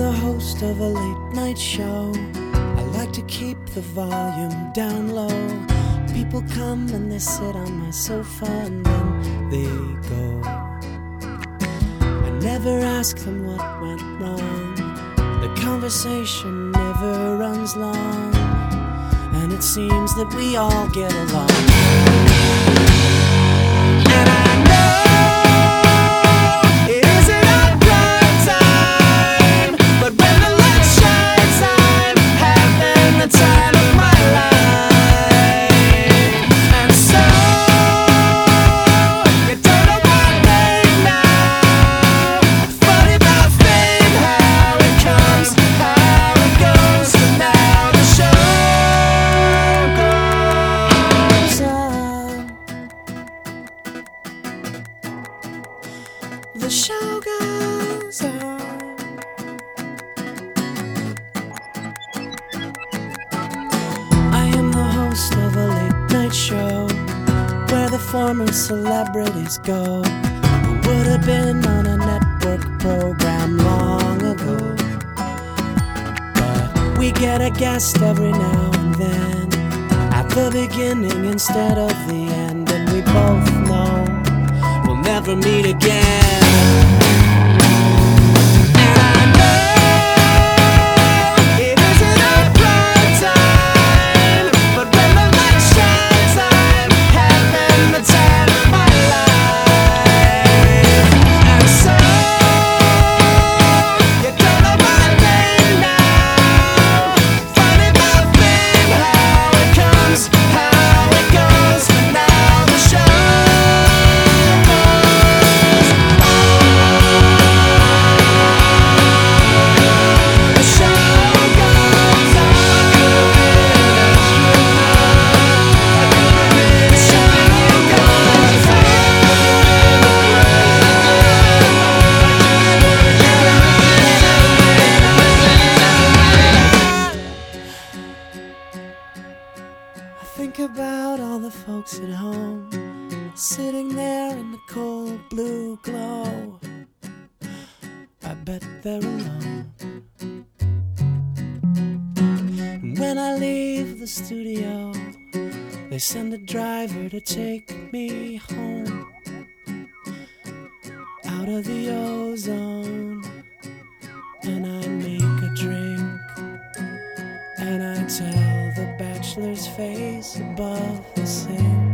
the host of a late night show. I like to keep the volume down low. People come and they sit on my sofa and then they go. I never ask them what went wrong. The conversation never runs long, and it seems that we all get along. And I know it isn't our prime time, but when the light shines, I'm having the time of my life. And so you don't know my name now. Funny about fame, how it comes, how it goes. But now the show goes on. The show goes on. I am the host of a late night show where the former celebrities go who would have been on a network program long ago. But we get a guest every now and then, at the beginning instead of the end, and we both know we'll never meet again. And I know it isn't our prime time, but when the light shines, I'm having the time of my life. And so you don't know my name now. Funny about fame, how it comes, how it goes. Now the show goes on. The show goes on. The show goes on. I think about all the folks at home, sitting there in the cold blue glow. I bet they're alone. And when I leave the studio, they send a driver to take me home, out of the ozone. And I make a drink, and I tell the bachelor's face above the sink